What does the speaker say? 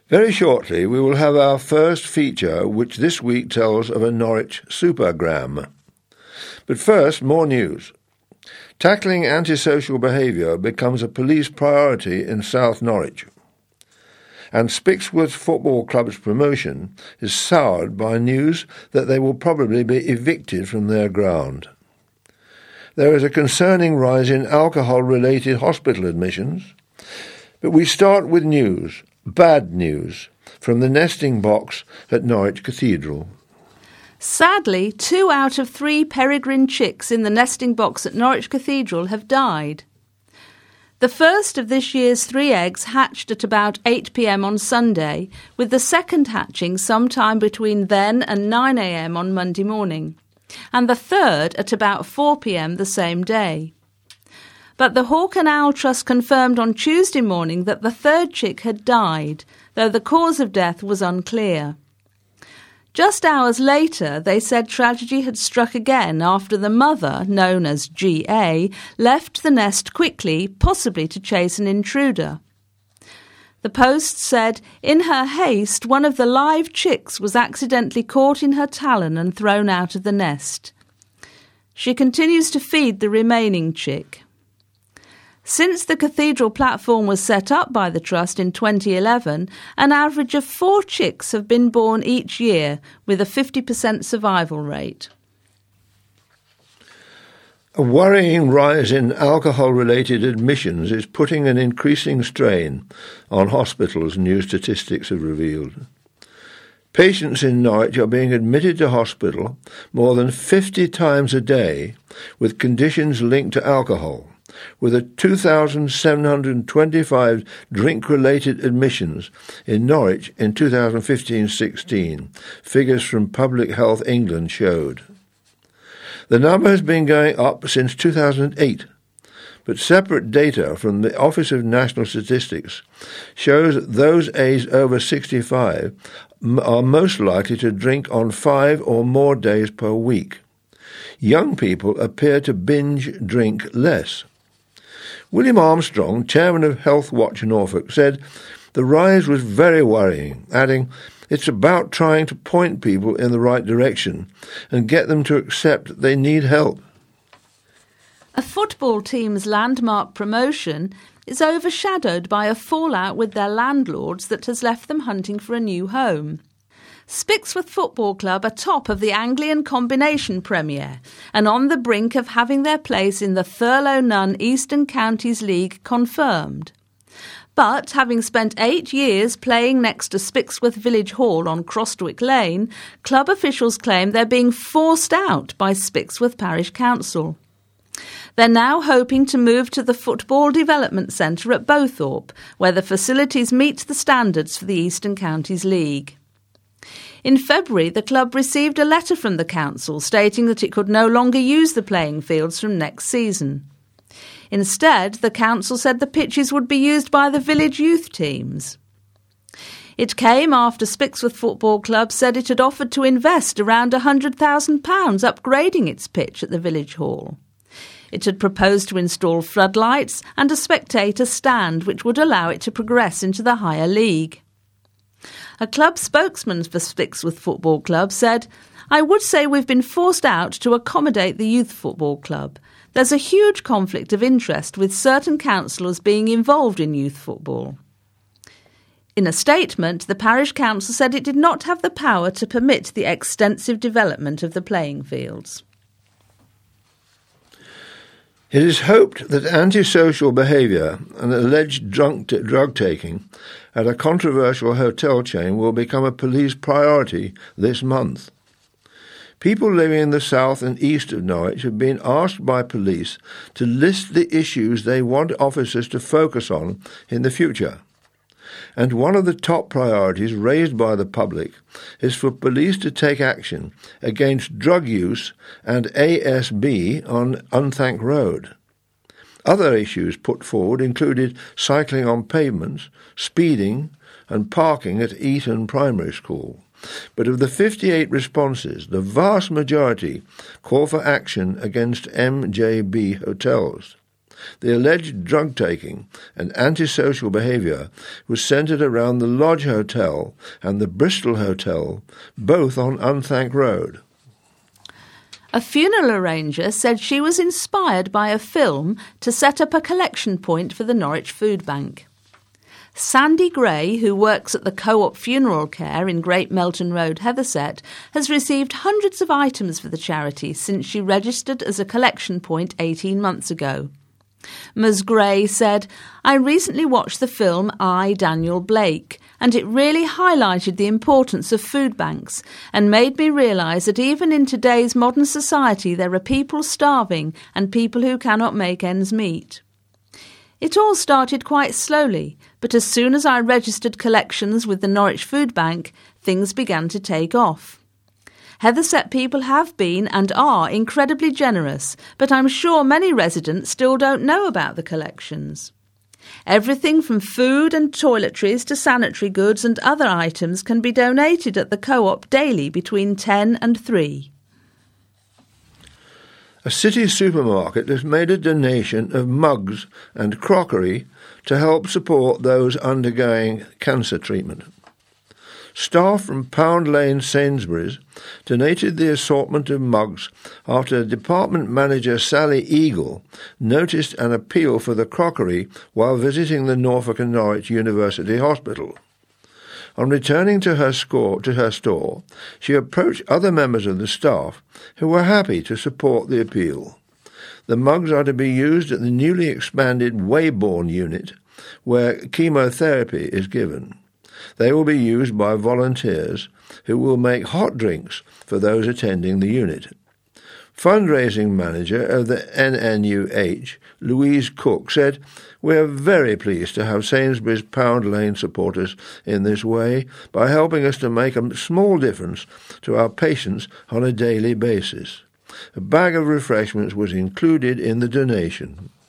Very shortly we will have our first feature, which this week tells of a Norwich supergram. But first, more news. Tackling antisocial behaviour becomes a police priority in South Norwich, and Spixworth Football Club's promotion is soured by news that they will probably be evicted from their ground. There is a concerning rise in alcohol-related hospital admissions, but we start with news, bad news, from the nesting box at Norwich Cathedral. Sadly, 2 out of 3 peregrine chicks in the nesting box at Norwich Cathedral have died. The first of this year's 3 eggs hatched at about 8 p.m. on Sunday, with the second hatching sometime between then and 9 a.m. on Monday morning, and the third at about 4 p.m. the same day. But the Hawk and Owl Trust confirmed on Tuesday morning that the third chick had died, though the cause of death was unclear. Just hours later, they said tragedy had struck again after the mother, known as G.A., left the nest quickly, possibly to chase an intruder. The Post said, in her haste, one of the live chicks was accidentally caught in her talon and thrown out of the nest. She continues to feed the remaining chick. Since the cathedral platform was set up by the Trust in 2011, an average of 4 chicks have been born each year, with a 50% survival rate. A worrying rise in alcohol-related admissions is putting an increasing strain on hospitals, new statistics have revealed. Patients in Norwich are being admitted to hospital more than 50 times a day with conditions linked to alcohol, with a 2,725 drink-related admissions in Norwich in 2015-16, figures from Public Health England showed. The number has been going up since 2008, but separate data from the Office of National Statistics shows that those aged over 65 are most likely to drink on 5 or more days per week. Young people appear to binge drink less. William Armstrong, chairman of Health Watch Norfolk, said the rise was very worrying, adding, "It's about trying to point people in the right direction and get them to accept that they need help." A football team's landmark promotion is overshadowed by a fallout with their landlords that has left them hunting for a new home. Spixworth Football Club are top of the Anglian Combination Premier and on the brink of having their place in the Thurlow Nunn Eastern Counties League confirmed. But, having spent 8 years playing next to Spixworth Village Hall on Crostwick Lane, club officials claim they're being forced out by Spixworth Parish Council. They're now hoping to move to the Football Development Centre at Bowthorpe, where the facilities meet the standards for the Eastern Counties League. In February, the club received a letter from the council stating that it could no longer use the playing fields from next season. Instead, the council said the pitches would be used by the village youth teams. It came after Spixworth Football Club said it had offered to invest around £100,000 upgrading its pitch at the village hall. It had proposed to install floodlights and a spectator stand which would allow it to progress into the higher league. A club spokesman for Spixworth Football Club said, "I would say we've been forced out to accommodate the youth football club. There's a huge conflict of interest with certain councillors being involved in youth football." In a statement, the parish council said it did not have the power to permit the extensive development of the playing fields. It is hoped that antisocial behaviour and alleged drug-taking at a controversial hotel chain will become a police priority this month. People living in the south and east of Norwich have been asked by police to list the issues they want officers to focus on in the future. And one of the top priorities raised by the public is for police to take action against drug use and ASB on Unthank Road. Other issues put forward included cycling on pavements, speeding and parking at Eton Primary School. But of the 58 responses, the vast majority call for action against MJB hotels. The alleged drug-taking and antisocial behaviour was centred around the Lodge Hotel and the Bristol Hotel, both on Unthank Road. A funeral arranger said she was inspired by a film to set up a collection point for the Norwich Food Bank. Sandy Gray, who works at the Co-op Funeral Care in Great Melton Road, Heatherset, has received hundreds of items for the charity since she registered as a collection point 18 months ago. Ms Gray said, "I recently watched the film I, Daniel Blake, and it really highlighted the importance of food banks and made me realise that even in today's modern society there are people starving and people who cannot make ends meet." It all started quite slowly, but as soon as I registered collections with the Norwich Food Bank, things began to take off. Heatherset people have been and are incredibly generous, but I'm sure many residents still don't know about the collections. Everything from food and toiletries to sanitary goods and other items can be donated at the Co-op daily between 10 and 3. A city supermarket has made a donation of mugs and crockery to help support those undergoing cancer treatment. Staff from Pound Lane Sainsbury's donated the assortment of mugs after department manager Sally Eagle noticed an appeal for the crockery while visiting the Norfolk and Norwich University Hospital. On returning to her store, she approached other members of the staff who were happy to support the appeal. The mugs are to be used at the newly expanded Weybourne unit, where chemotherapy is given. They will be used by volunteers who will make hot drinks for those attending the unit. Fundraising manager of the NNUH, Louise Cook, said, "We are very pleased to have Sainsbury's Pound Lane support us in this way by helping us to make a small difference to our patients on a daily basis." A bag of refreshments was included in the donation.